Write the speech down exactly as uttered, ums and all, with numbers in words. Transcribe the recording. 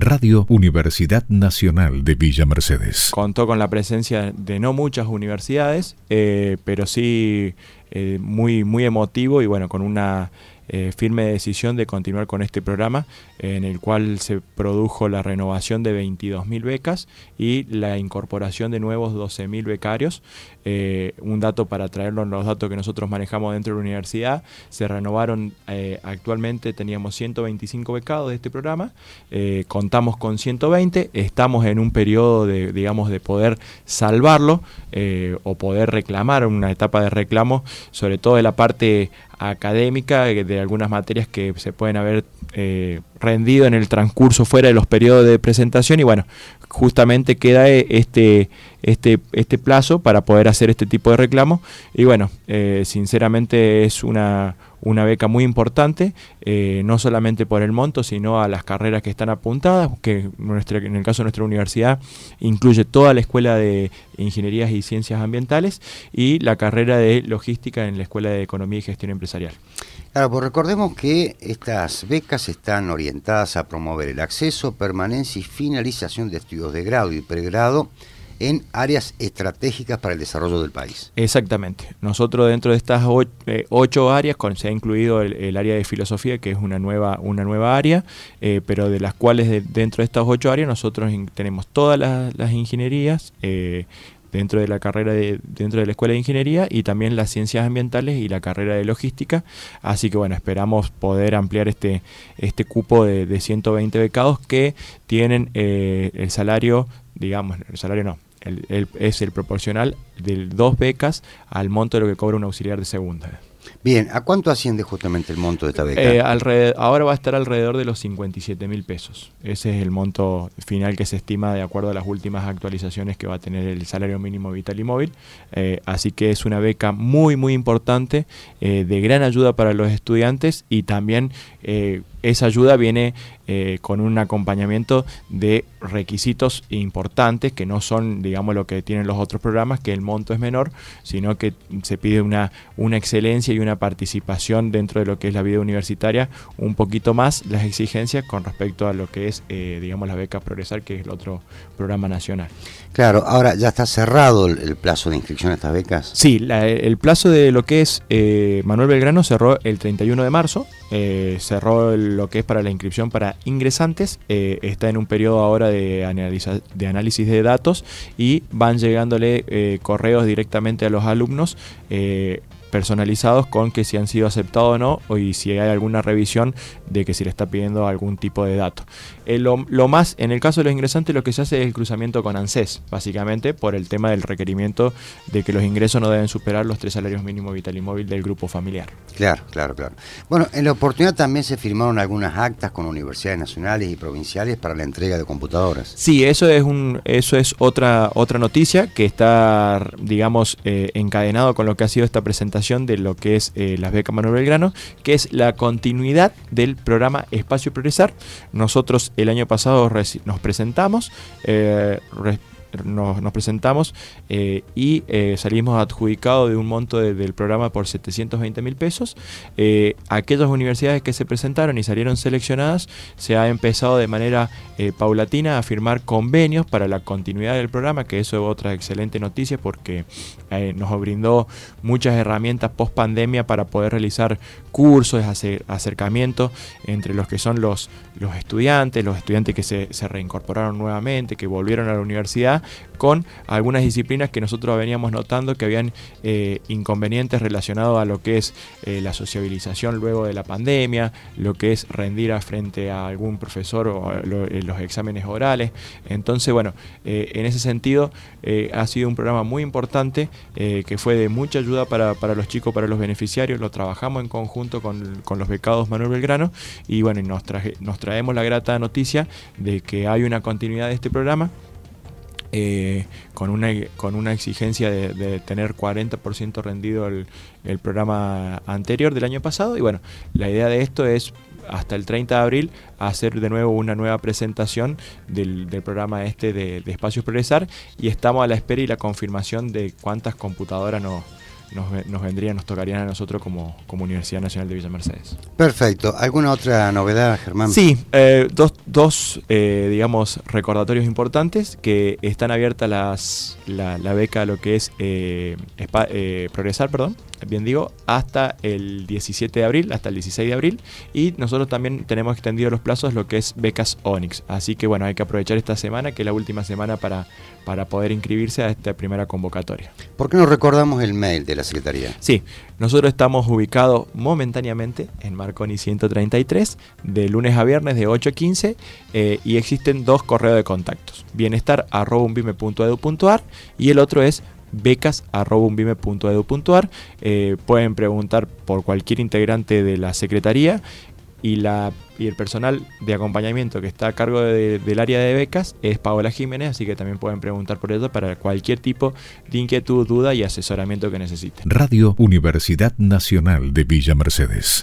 Radio Universidad Nacional de Villa Mercedes. Contó con la presencia de no muchas universidades, eh, pero sí eh, muy, muy emotivo y bueno, con una eh, firme decisión de continuar con este programa, eh, en el cual se produjo la renovación de veintidós mil becas y la incorporación de nuevos doce mil becarios. Eh, un dato para traernos los datos que nosotros manejamos dentro de la universidad: se renovaron, eh, actualmente teníamos ciento veinticinco becados de este programa, eh, contamos con ciento veinte, estamos en un periodo de, digamos, de poder salvarlo eh, o poder reclamar, una etapa de reclamo, sobre todo de la parte académica, de algunas materias que se pueden haber eh, rendido en el transcurso fuera de los periodos de presentación, y bueno, justamente queda este, este, este plazo para poder hacer este tipo de reclamos. Y bueno, eh, sinceramente es una, una beca muy importante, eh, no solamente por el monto, sino a las carreras que están apuntadas, que nuestra, en el caso de nuestra universidad incluye toda la Escuela de Ingenierías y Ciencias Ambientales y la carrera de Logística en la Escuela de Economía y Gestión Empresarial. Claro, pues recordemos que estas becas están orientadas a promover el acceso, permanencia y finalización de estudios de grado y pregrado en áreas estratégicas para el desarrollo del país. Exactamente. Nosotros dentro de estas ocho, eh, ocho áreas, con, se ha incluido el, el área de filosofía, que es una nueva, una nueva área, eh, pero de las cuales de, dentro de estas ocho áreas nosotros in, tenemos todas las, las ingenierías, eh, dentro de la carrera de, dentro de la Escuela de Ingeniería, y también las Ciencias Ambientales y la carrera de Logística. Así que bueno, esperamos poder ampliar este, este cupo de, de ciento veinte becados que tienen eh, el salario, digamos, el salario no, el, el, es el proporcional de dos becas al monto de lo que cobra un auxiliar de segunda. Bien, ¿a cuánto asciende justamente el monto de esta beca? Eh, alrededor, ahora va a estar alrededor de los cincuenta y siete mil pesos. Ese es el monto final que se estima de acuerdo a las últimas actualizaciones que va a tener el salario mínimo vital y móvil. Eh, así que es una beca muy, muy importante, eh, de gran ayuda para los estudiantes, y también eh, esa ayuda viene eh, con un acompañamiento de requisitos importantes que no son, digamos, lo que tienen los otros programas, que el monto es menor, sino que se pide una, una excelencia y una participación dentro de lo que es la vida universitaria, un poquito más las exigencias con respecto a lo que es, eh, digamos, la beca Progresar, que es el otro programa nacional. Claro, ahora ya está cerrado el, el plazo de inscripción a estas becas. Sí, la, el plazo de lo que es eh, Manuel Belgrano cerró el treinta y uno de marzo, eh, cerró el, lo que es para la inscripción para ingresantes, eh, está en un periodo ahora de, analiza, de análisis de datos, y van llegándole eh, correos directamente a los alumnos eh, personalizados con que si han sido aceptados o no, o y si hay alguna revisión de que se le está pidiendo algún tipo de dato. Eh, lo, lo más, en el caso de los ingresantes, lo que se hace es el cruzamiento con ANSES, básicamente por el tema del requerimiento de que los ingresos no deben superar los tres salarios mínimos vital y móvil del grupo familiar. Claro, claro, claro. Bueno, en la oportunidad también se firmaron algunas actas con universidades nacionales y provinciales para la entrega de computadoras. Sí, eso es un, eso es otra, otra noticia que está, digamos, eh, encadenado con lo que ha sido esta presentación de lo que es eh, las becas Manuel Belgrano, que es la continuidad del programa Espacio Progresar. Nosotros el año pasado nos presentamos, eh, Nos, nos presentamos eh, y eh, salimos adjudicados de un monto de, del programa por setecientos veinte mil pesos. Eh, aquellas universidades que se presentaron y salieron seleccionadas, se ha empezado de manera eh, paulatina a firmar convenios para la continuidad del programa, que eso es otra excelente noticia, porque eh, nos brindó muchas herramientas post pandemia para poder realizar cursos, hacer acercamientos entre los que son los, los estudiantes, los estudiantes que se, se reincorporaron nuevamente, que volvieron a la universidad, con algunas disciplinas que nosotros veníamos notando que habían eh, inconvenientes relacionados a lo que es eh, la sociabilización luego de la pandemia, lo que es rendir a frente a algún profesor o lo, eh, los exámenes orales. Entonces, bueno, eh, en ese sentido eh, ha sido un programa muy importante eh, que fue de mucha ayuda para, para los chicos, para los beneficiarios. Lo trabajamos en conjunto con, con los becados Manuel Belgrano, y bueno, nos, traje, nos traemos la grata noticia de que hay una continuidad de este programa. Eh, con una con una exigencia de, de tener cuarenta por ciento rendido el, el programa anterior del año pasado, y bueno, la idea de esto es hasta el treinta de abril hacer de nuevo una nueva presentación del, del programa este de, de Espacios Progresar, y estamos a la espera y la confirmación de cuántas computadoras nos, nos, nos vendrían, nos tocarían a nosotros como, como Universidad Nacional de Villa Mercedes. Perfecto. ¿Alguna otra novedad, Germán? Sí, eh, dos, dos eh, digamos, recordatorios importantes, que están abiertas las, la, la beca, lo que es eh, Spa, eh, Progresar, perdón, bien digo, hasta el diecisiete de abril, hasta el dieciséis de abril, y nosotros también tenemos extendido los plazos, lo que es becas Onix. Así que bueno, hay que aprovechar esta semana, que es la última semana para, para poder inscribirse a esta primera convocatoria. ¿Por qué no recordamos el mail de la Secretaría? Sí, nosotros estamos ubicados momentáneamente en Marconi ciento treinta y tres, de lunes a viernes de ocho a quince, eh, y existen dos correos de contactos: bienestar arroba unvime punto edu punto ar y el otro es becas arroba unvime punto edu punto ar. Eh, pueden preguntar por cualquier integrante de la Secretaría, y, la, y el personal de acompañamiento que está a cargo de, del área de becas es Paola Jiménez, así que también pueden preguntar por eso para cualquier tipo de inquietud, duda y asesoramiento que necesiten. Radio Universidad Nacional de Villa Mercedes.